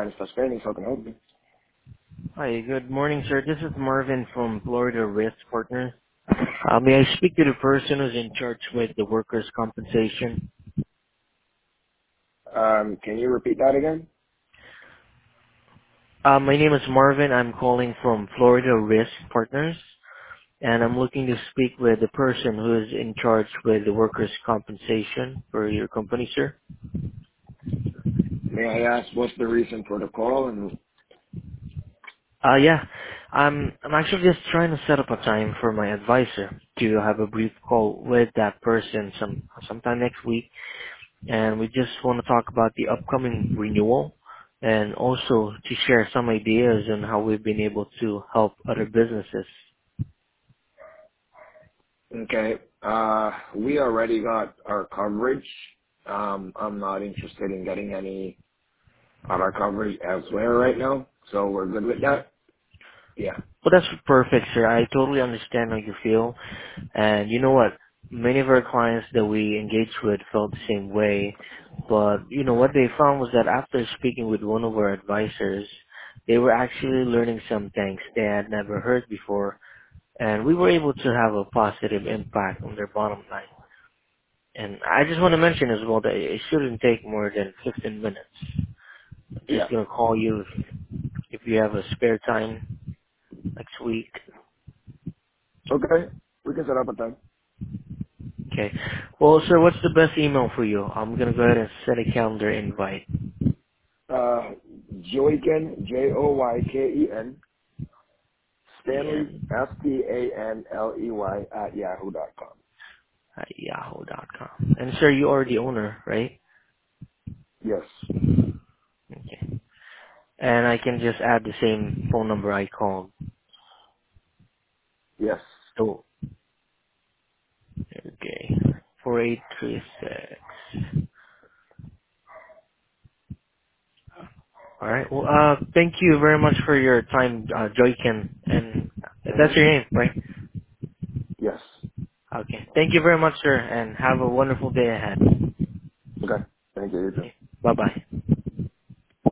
Finance Plus Training. How can I help you? Hi, good morning, sir. This is Marvin from Florida Risk Partners. May I speak to the person who's in charge with the workers' compensation? Can you repeat that again? My name is Marvin. I'm calling from Florida Risk Partners, and I'm looking to speak with the person who is in charge with the workers' compensation for your company, sir. May I ask what's the reason for the call? And Yeah. I'm actually just trying to set up a time for my advisor to have a brief call with that person sometime next week, and we just want to talk about the upcoming renewal and also to share some ideas on how we've been able to help other businesses. okay, we already got our coverage. I'm not interested in getting any other coverage elsewhere right now, so we're good with that. Yeah, Well, that's perfect, sir. I totally understand how you feel. And you know what? Many of our clients that we engaged with felt the same way. But, you know, what they found was that after speaking with one of our advisors, they were actually learning some things they had never heard before. And we were able to have a positive impact on their bottom line. And I just want to mention as well that it shouldn't take more than 15 minutes. I'm yeah. just going to call you if you have a spare time next week. Okay, we can set up a time. Okay. Well, sir, what's the best email for you? I'm going to go ahead and set a calendar invite. Uh, Joyken, Joyken, Stanley, Ian Stanley at yahoo.com. at yahoo.com. And sir, you are the owner, right? Yes, Okay. And I can just add the same phone number I called. yes. So, okay. 4836. All right. Well, thank you very much for your time, Joykin. And Mm-hmm. that's your name, right? Yes. Okay. Thank you very much, sir, and have a wonderful day ahead. Okay. Thank you. You too. Okay. Bye-bye.